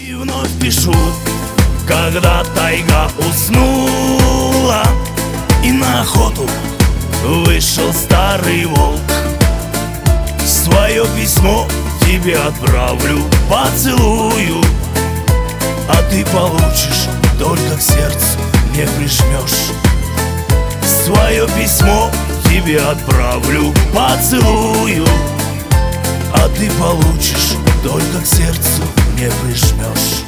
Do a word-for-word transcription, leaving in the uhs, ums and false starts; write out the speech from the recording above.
И вновь пишу, когда тайга уснула, и на охоту вышел старый волк. Свое письмо тебе отправлю, поцелую, а ты получишь, только к сердцу не прижмешь. Свое письмо тебе отправлю, поцелую, а ты получишь, только к сердцу не прижмешь.